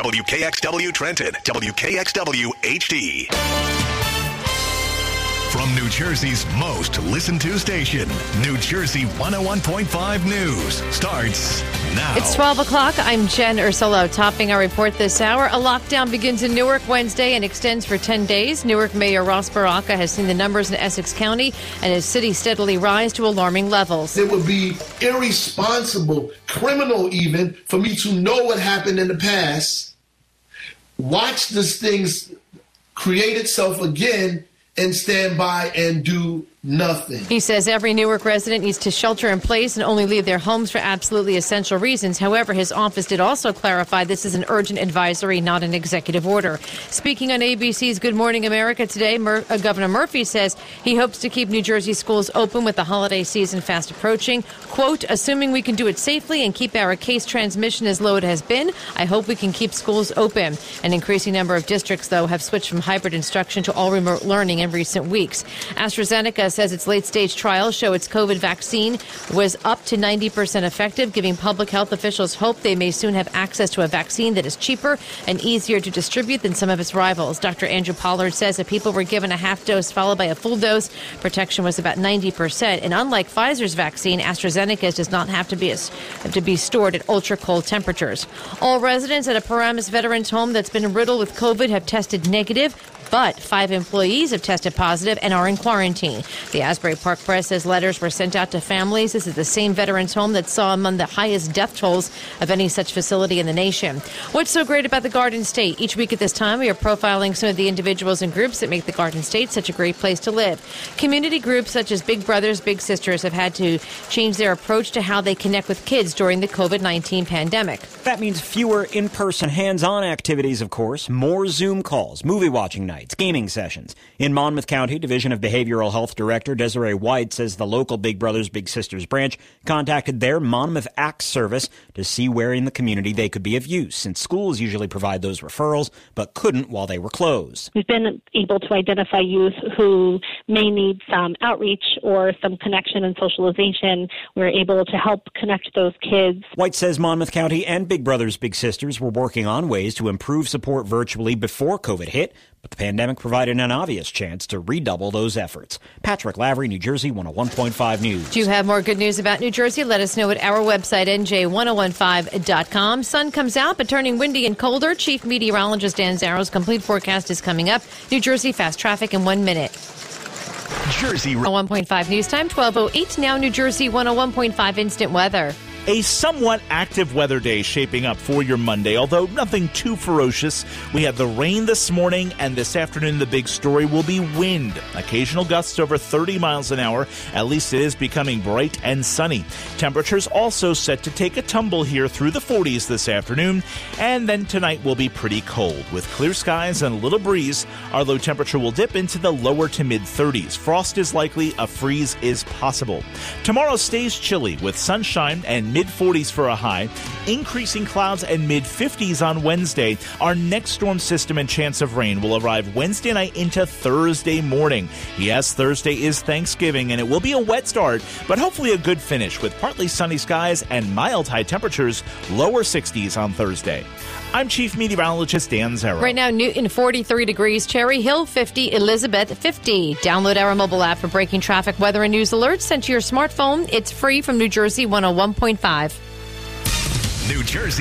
WKXW Trenton, WKXW HD. From New Jersey's most listened to station, New Jersey 101.5 News starts now. It's 12 o'clock. I'm Jen Ursulo. Topping our report this hour, a lockdown begins in Newark Wednesday and extends for 10 days. Newark Mayor Ross Baraka has seen the numbers in Essex County and his city steadily rise to alarming levels. It would be irresponsible, criminal even, for me to know what happened in the past, watch this thing create itself again, and stand by and do nothing. He says every Newark resident needs to shelter in place and only leave their homes for absolutely essential reasons. However, his office did also clarify this is an urgent advisory, not an executive order. Speaking on ABC's Good Morning America today, Governor Murphy says he hopes to keep New Jersey schools open with the holiday season fast approaching. Quote, assuming we can do it safely and keep our case transmission as low as it has been, I hope we can keep schools open. An increasing number of districts, though, have switched from hybrid instruction to all remote learning in recent weeks. AstraZeneca says its late-stage trials show its COVID vaccine was up to 90% effective, giving public health officials hope they may soon have access to a vaccine that is cheaper and easier to distribute than some of its rivals. Dr. Andrew Pollard says if people were given a half dose followed by a full dose, protection was about 90%. And unlike Pfizer's vaccine, AstraZeneca's does not have to be stored at ultra-cold temperatures. All residents at a Paramus Veterans Home that's been riddled with COVID have tested negative, but 5 employees have tested positive and are in quarantine. The Asbury Park Press says letters were sent out to families. This is the same veterans home that saw among the highest death tolls of any such facility in the nation. What's so great about the Garden State? Each week at this time, we are profiling some of the individuals and groups that make the Garden State such a great place to live. Community groups such as Big Brothers Big Sisters have had to change their approach to how they connect with kids during the COVID-19 pandemic. That means fewer in-person hands-on activities, of course, more Zoom calls, movie watching nights, gaming sessions. In Monmouth County, Division of Behavioral Health Director Desiree White says the local Big Brothers Big Sisters branch contacted their Monmouth ACTS service to see where in the community they could be of use, since schools usually provide those referrals, but couldn't while they were closed. We've been able to identify youth who may need some outreach or some connection and socialization. We're able to help connect those kids. White says Monmouth County and Big Brothers Big Sisters were working on ways to improve support virtually before COVID hit, but the pandemic provided an obvious chance to redouble those efforts. Patrick Lavery, New Jersey 101.5 News. Do you have more good news about New Jersey? Let us know at our website, nj1015.com. Sun comes out, but turning windy and colder. Chief Meteorologist Dan Zarrow's complete forecast is coming up. New Jersey fast traffic in 1 minute. Jersey 101.5 News Time, 12:08. Now New Jersey 101.5 instant weather. A somewhat active weather day shaping up for your Monday, although nothing too ferocious. We had the rain this morning, and this afternoon the big story will be wind. Occasional gusts over 30 miles an hour. At least it is becoming bright and sunny. Temperatures also set to take a tumble here through the 40s this afternoon, and then tonight will be pretty cold. With clear skies and a little breeze, our low temperature will dip into the lower to mid-30s. Frost is likely, a freeze is possible. Tomorrow stays chilly with sunshine and mid-40s for a high, increasing clouds and mid-50s on Wednesday. Our next storm system and chance of rain will arrive Wednesday night into Thursday morning. Yes, Thursday is Thanksgiving, and it will be a wet start, but hopefully a good finish with partly sunny skies and mild high temperatures, lower 60s on Thursday. I'm Chief Meteorologist Dan Zarrow. Right now, Newton 43 degrees, Cherry Hill 50, Elizabeth 50. Download our mobile app for breaking traffic, weather, and news alerts sent to your smartphone. It's free from New Jersey 101.5. New Jersey.